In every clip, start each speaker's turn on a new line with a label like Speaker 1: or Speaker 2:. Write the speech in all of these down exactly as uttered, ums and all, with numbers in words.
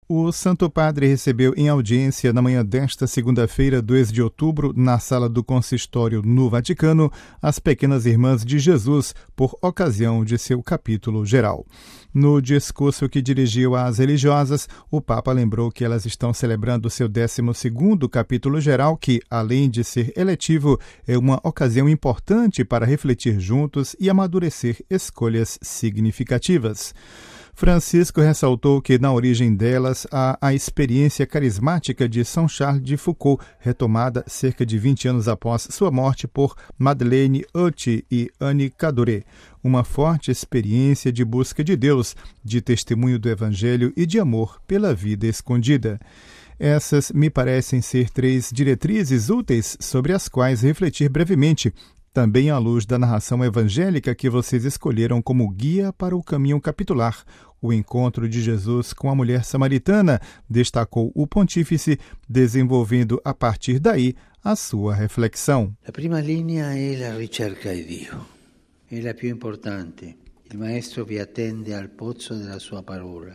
Speaker 1: O Santo Padre recebeu em audiência na manhã desta segunda-feira, dois de outubro, na sala do consistório no Vaticano, as Pequenas Irmãs de Jesus, por ocasião de seu capítulo geral. No discurso que dirigiu às religiosas, o Papa lembrou que elas estão celebrando seu décimo segundo capítulo geral, que, além de ser eletivo, é uma ocasião importante para refletir juntos e amadurecer escolhas significativas. Francisco ressaltou que na origem delas há a experiência carismática de São Charles de Foucault, retomada cerca de vinte anos após sua morte por Madeleine Auty e Anne Cadoré, uma forte experiência de busca de Deus, de testemunho do Evangelho e de amor pela vida escondida. Essas me parecem ser três diretrizes úteis sobre as quais refletir brevemente, também à luz da narração evangélica que vocês escolheram como guia para o caminho capitular, o encontro de Jesus com a mulher samaritana, destacou o pontífice, desenvolvendo a partir daí a sua reflexão.
Speaker 2: A prima linea è la ricerca di Dio, è la più importante. Il maestro vi attende al pozzo della sua parola.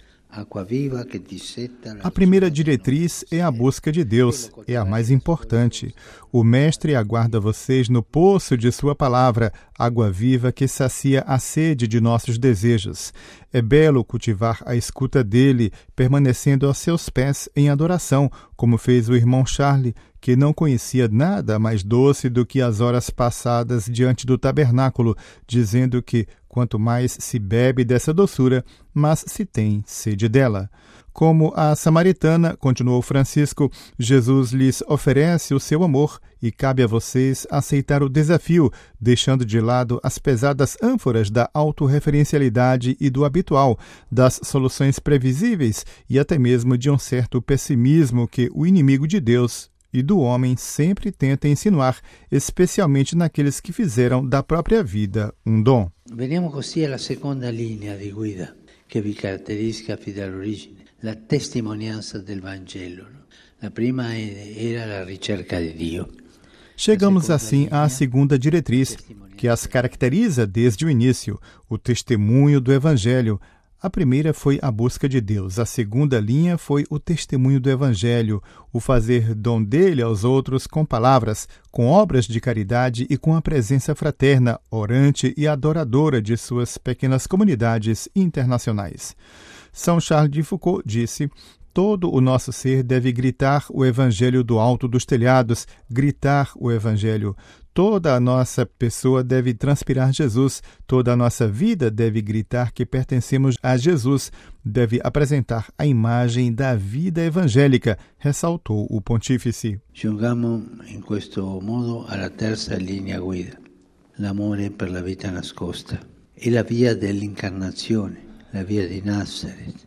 Speaker 1: A primeira diretriz é a busca de Deus, é a mais importante. O Mestre aguarda vocês no poço de sua palavra, água viva que sacia a sede de nossos desejos. É belo cultivar a escuta dele, permanecendo aos seus pés em adoração, como fez o irmão Charles, que não conhecia nada mais doce do que as horas passadas diante do tabernáculo, dizendo que quanto mais se bebe dessa doçura, mais se tem sede dela. Como a samaritana, continuou Francisco, Jesus lhes oferece o seu amor e cabe a vocês aceitar o desafio, deixando de lado as pesadas ânforas da autorreferencialidade e do habitual, das soluções previsíveis e até mesmo de um certo pessimismo que o inimigo de Deus e do homem sempre tenta insinuar, especialmente naqueles que fizeram da própria vida um dom.
Speaker 2: Veniamo così alla seconda linea di guida che vi caratterizza fin dall'origine, la testimonianza del Vangelo. La prima era la ricerca di Dio.
Speaker 1: Chegamos assim à segunda diretriz, que as caracteriza desde o início, o testemunho do Evangelho. A primeira foi a busca de Deus, a segunda linha foi o testemunho do Evangelho, o fazer dom dele aos outros com palavras, com obras de caridade e com a presença fraterna, orante e adoradora de suas pequenas comunidades internacionais. São Charles de Foucault disse: todo o nosso ser deve gritar o Evangelho do alto dos telhados, gritar o Evangelho. Toda a nossa pessoa deve transpirar Jesus, toda a nossa vida deve gritar que pertencemos a Jesus, deve apresentar a imagem da vida evangélica, ressaltou o pontífice.
Speaker 2: Giungamo in questo modo alla terza linea guida, l'amore per la vita nascosta. È la via dell'incarnazione, la via di Nazareth.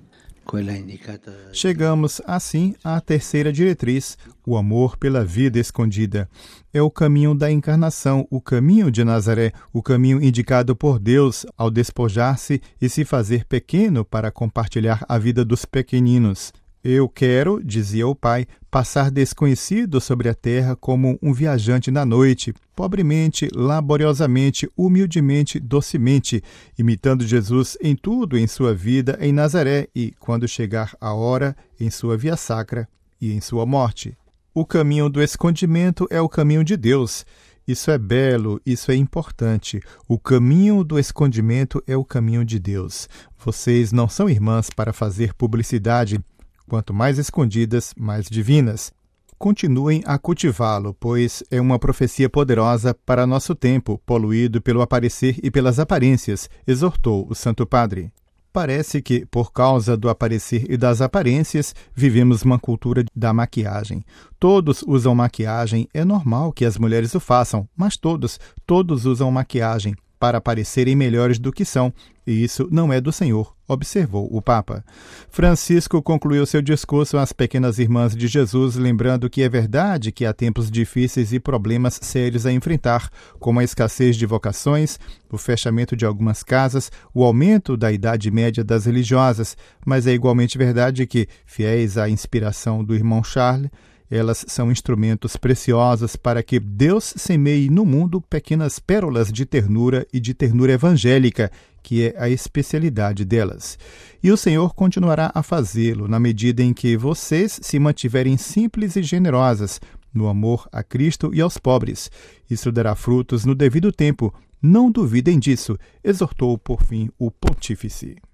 Speaker 1: Chegamos, assim, à terceira diretriz, o amor pela vida escondida. É o caminho da encarnação, o caminho de Nazaré, o caminho indicado por Deus ao despojar-se e se fazer pequeno para compartilhar a vida dos pequeninos. Eu quero, dizia o pai, passar desconhecido sobre a terra como um viajante na noite, pobremente, laboriosamente, humildemente, docemente, imitando Jesus em tudo em sua vida em Nazaré e, quando chegar a hora, em sua via sacra e em sua morte. O caminho do escondimento é o caminho de Deus. Isso é belo, isso é importante. O caminho do escondimento é o caminho de Deus. Vocês não são irmãs para fazer publicidade. Quanto mais escondidas, mais divinas. Continuem a cultivá-lo, pois é uma profecia poderosa para nosso tempo, poluído pelo aparecer e pelas aparências, exortou o Santo Padre. Parece que, por causa do aparecer e das aparências, vivemos uma cultura da maquiagem. Todos usam maquiagem, é normal que as mulheres o façam, mas todos, todos usam maquiagem para parecerem melhores do que são, e isso não é do Senhor, observou o Papa. Francisco concluiu seu discurso às Pequenas Irmãs de Jesus, lembrando que é verdade que há tempos difíceis e problemas sérios a enfrentar, como a escassez de vocações, o fechamento de algumas casas, o aumento da idade média das religiosas, mas é igualmente verdade que, fiéis à inspiração do irmão Charles, Elas são instrumentos preciosos para que Deus semeie no mundo pequenas pérolas de ternura e de ternura evangélica, que é a especialidade delas. E o Senhor continuará a fazê-lo na medida em que vocês se mantiverem simples e generosas no amor a Cristo e aos pobres. Isso dará frutos no devido tempo. Não duvidem disso, exortou por fim o pontífice.